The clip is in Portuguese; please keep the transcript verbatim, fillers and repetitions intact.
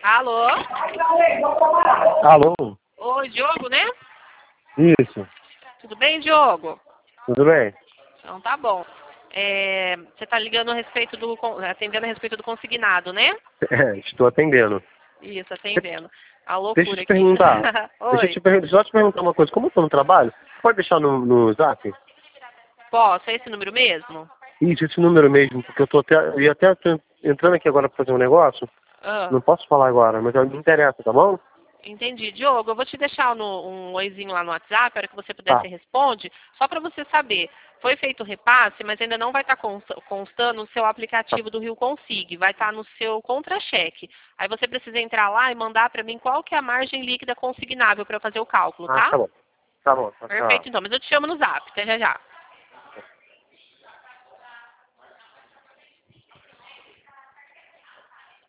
Alô? Alô? Oi, Diogo, né? Isso. Tudo bem, Diogo? Tudo bem? Então tá bom. É, você está ligando a respeito do, con- atendendo a respeito do consignado, né? É, estou atendendo. Isso, atendendo. A Deixa eu loucura te aqui. perguntar. Deixa eu Oi. te perguntar, só te perguntar uma coisa. Como eu tô no trabalho, pode deixar no, no zap? Posso? É esse número mesmo? Isso, esse número mesmo, porque eu tô até, eu ia até tô entrando aqui agora para fazer um negócio. Ah, Não posso falar agora, mas me interessa, tá bom? entendi. Diogo, eu vou te deixar no, um oizinho lá no WhatsApp, a hora que você puder, Tá. você responde, só para você saber. Foi feito o repasse, mas ainda não vai estar constando no seu aplicativo do Rio Consig, vai estar no seu contra-cheque. Aí você precisa entrar lá e mandar para mim qual que é a margem líquida consignável para eu fazer o cálculo, Ah, tá? tá bom. Tá bom. Tá, tá. Perfeito, então. Mas eu te chamo no Zap. Até já já.